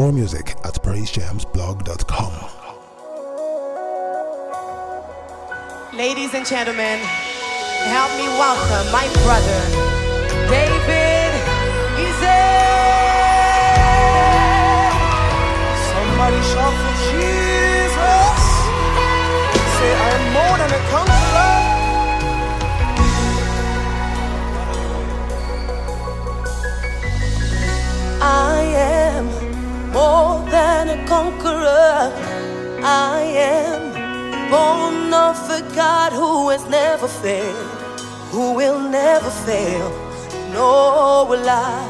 more music at praisejamsblog.com. Ladies and gentlemen, help me welcome my brother, David Easy. Somebody shout for Jesus. Say, I am more than a conqueror. I am more than a conqueror. I am born of a God who has never failed, who will never fail, nor will I.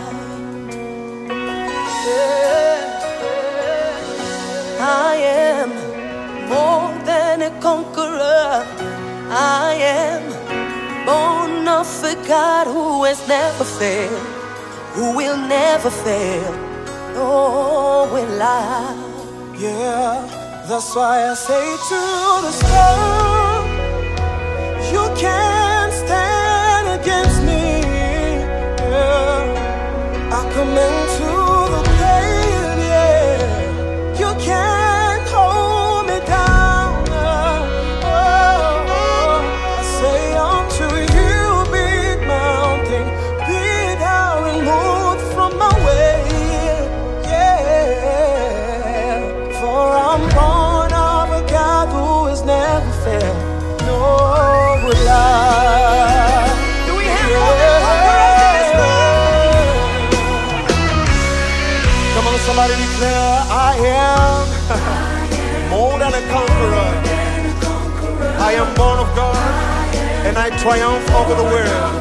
I am more than a conqueror. I am born of a God who has never failed, who will never fail, nor will I. Yeah, that's why I say to the storm, you can't stand against me. Yeah, I come into the grave. Yeah, you can't hold me down. Oh, I say unto you, big mountain, be thou removed from my way. Yeah, for I'm born of a God who has never failed, nor will I. Do we have more than conquerors? Come on, somebody declare, I am more than a conqueror. I am born of God, and I triumph over the world.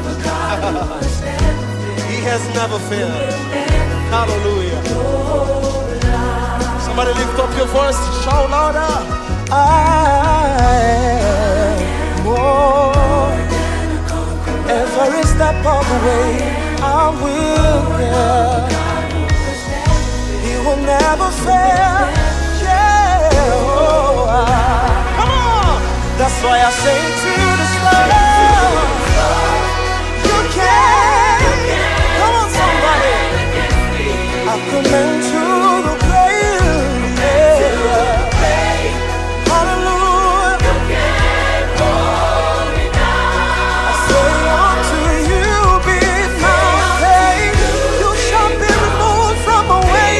He has never failed. Hallelujah. Somebody lift up your voice, shout louder. I am more. Every step of the way, I will get. He will never fail. Yeah. Oh, come on. That's why I say to the storm, you can't. Come on, somebody. I come into the grave. Yeah. Hallelujah. I say unto you, big mountain, you shall be removed from my way.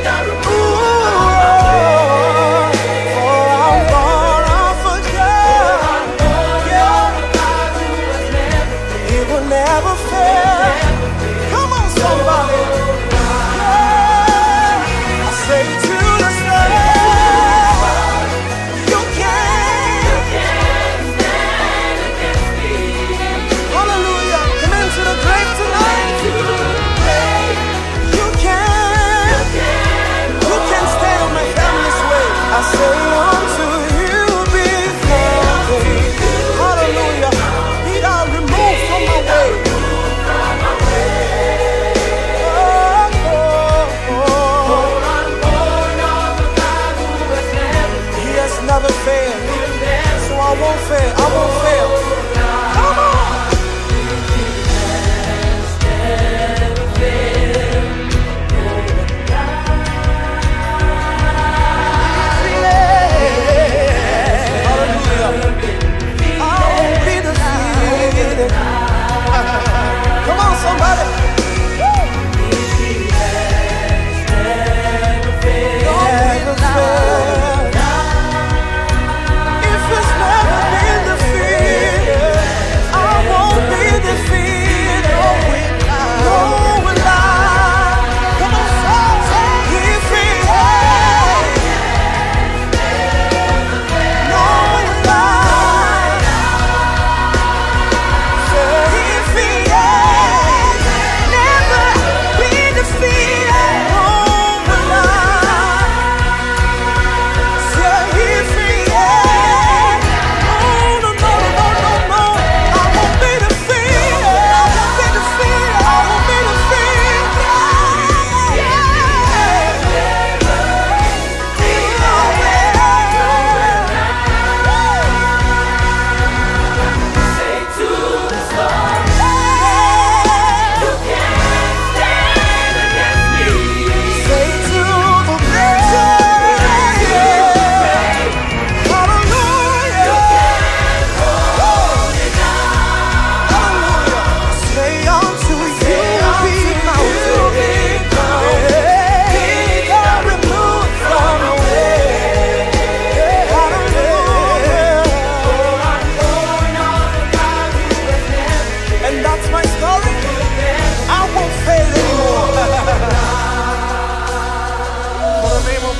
For I'm born of a God. Yeah. He will never fail. Come on, somebody. Yeah. I say to the storm, you can't. Hallelujah. Come into the grave tonight. You can't. You can't stay on my family's way. I say unto you, big mountain. Hallelujah. Be thou removed from my way. He has never failed. So I won't fail. I won't fail. Come on.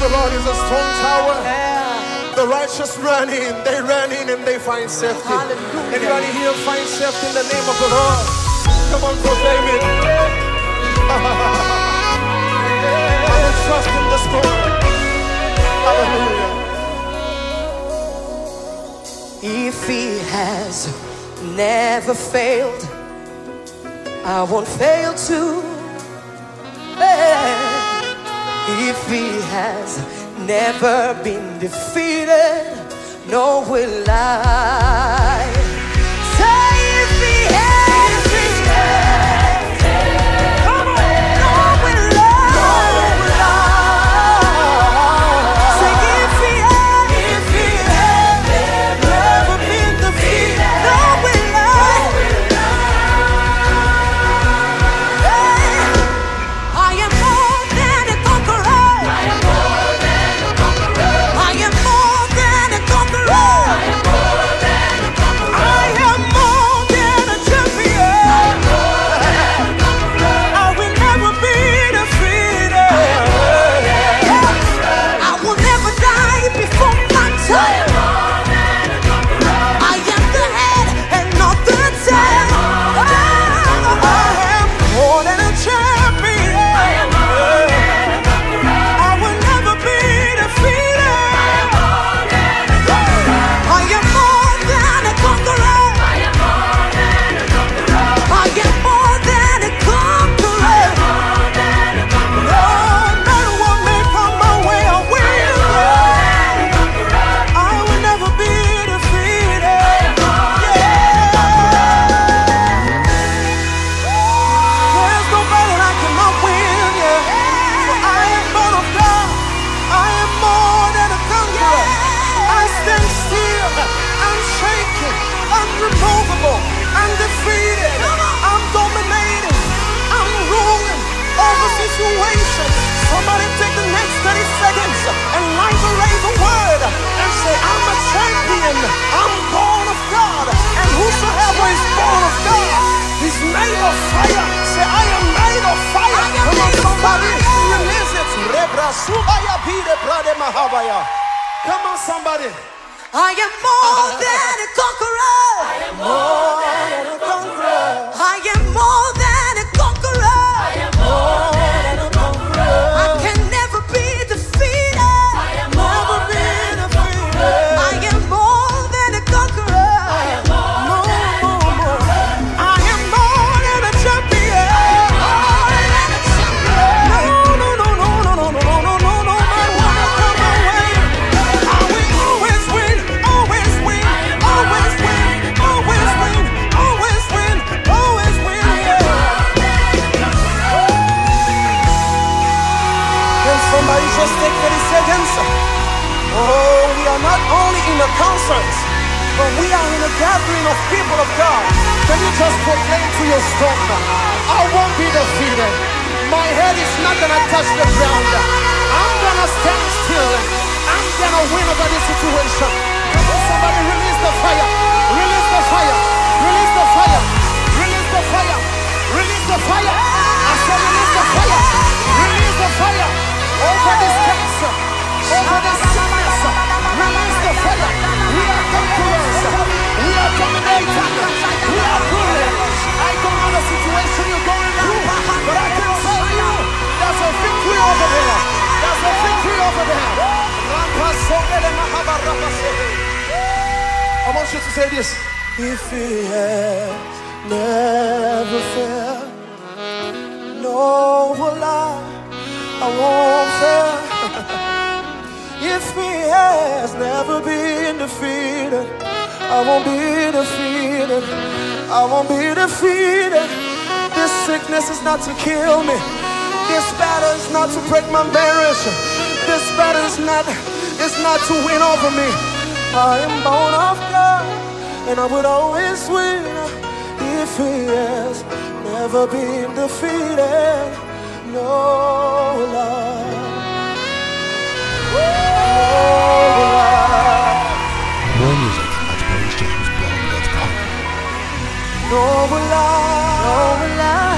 the Lord is a strong tower. The righteous run in, they run in and they find safety. Hallelujah. Anybody here find safety in the name of the Lord? Come on, proclaim it. I will trust in the storm. Hallelujah. If he has never failed, I won't fail to. If he has never been defeated, nor will I. Say if he has, come on, nor will I. Say if he has never been defeated, nor will I. I am more than a conqueror. I am more than a conqueror. I am more than a conqueror. I am more than a champion. I will never be defeated. I will never die before my time. I am the head and not the tail. I am more than a champion. I will never be defeated. I am more than a conqueror. I am more than a conqueror. No matter what may come my way, I will. I will never be defeated. There's no battle I cannot win. For I am born of God. I am more than a conqueror. I stand still, unshaken, unremovable, undefeated. I'm dominating, I'm ruling over situations. Somebody take the next 30 seconds and liberate the word and say, I'm a champion, I'm born of God, and whosoever is born of God is made of fire. Say, I am made of fire. Come on, somebody, release it. Come on, somebody. I am more than a conqueror. I am more than a conqueror. I am more than a conqueror. I am more than a conqueror. I can never be defeated. I am never be defeated. I am more than a conqueror. I am more I am more than a champion. No matter what may come my way, I will always win, always win, always win, always win, always win, always win. Can somebody just take 30 seconds? Oh, we are not only in a concert, but we are in a gathering of people of God. Can you just proclaim to your storm? I won't be defeated. My head is not gonna touch the ground. I'm gonna stand still. I'm gonna win over this situation. Come on, somebody release the fire. Release the fire. Release the fire. Release the fire. Release the fire. I said release the fire. Release the fire. Over this cancer. Over this sickness. Release the fire. We are conquerors. We are dominating. We are good. I don't know the situation you're going through, but I can tell you there's a victory over there. There's a victory over there. I want you to say this. If he has never failed, no will I won't fail. If he has never been defeated, I won't be defeated. I won't be defeated. This sickness is not to kill me. This battle is not to break my marriage. This battle is not to win over me. I am born of God, and I would always win. If he has never been defeated, no lie. More music at PraiseJamesBlog.com. No lie.